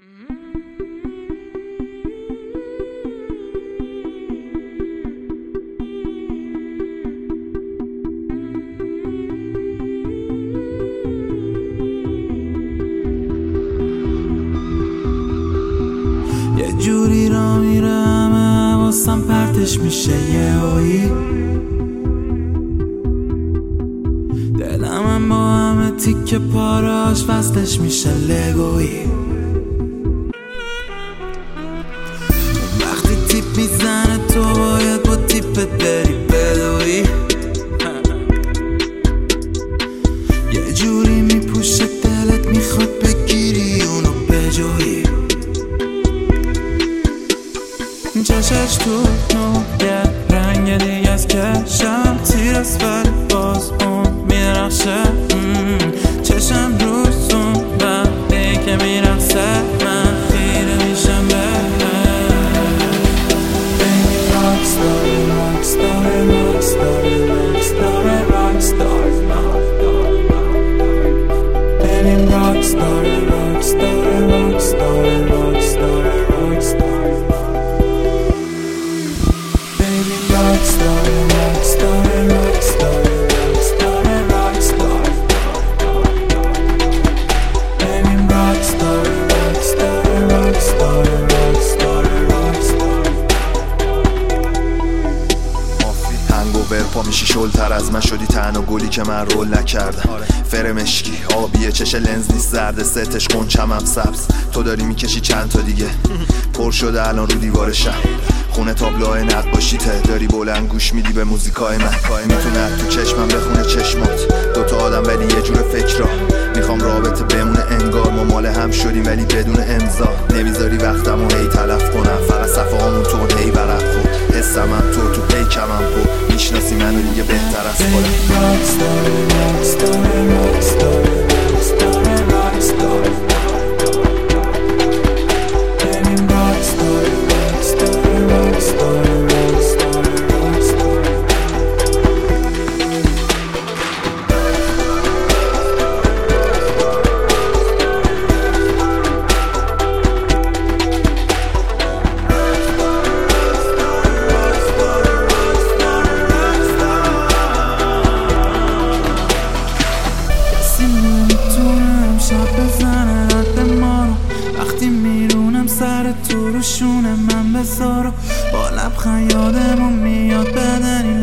یه جوری را میرم واسم پرتش میشه یهویی، دلم با همه تیکه پاراش وصلش میشه لگویی. وقتی تیپ میزنه تو باید با تیپت بری بدوی، یه جوری میپوشه دلت میخواد بگیری اونو بجویی. چشش تو یه رنگ دیگه از کشم تیر است ولی باز اون میرخشه. چشم روزون وقتی که میرخصه من خیره میشم به Baby rockstar, rockstar, rockstar, rockstar, rockstar Baby rockstar, rockstar, rockstar, rockstar, rockstar Baby rockstar, rockstar, rockstar, rockstar, rockstar Baby rockstar, rockstar, rockstar, rockstar, rockstar هنگوور پا میشی شلتر از من شدی تنها گلی که من رول نکردم. فرمشکی آبیه چش لنز نیست زرد ستش قنچم هم سبز. تو داری میکشی چند تا دیگه پر شده الان رو دیوار شب. خونه تابلوهای نقاشیته داری بلند گوش میدی به موزیکای من. میتونه تو چشمم بخونه چشمات دوتا آدم ولی یه جور فکرا. میخوام رابطه بمونه انگار ما مال هم شدیم ولی بدون امضا. نمیذاری وقتمو هی تلف کنم فقط صفحه هامون تو هی ورق کن. حسم هم تو پیکم هم پر میشناسی منو دیگه بهتر از خودم. وقتی میرونم سر تو رو شونه من بذارم با لبخند یادمون میاد بدنی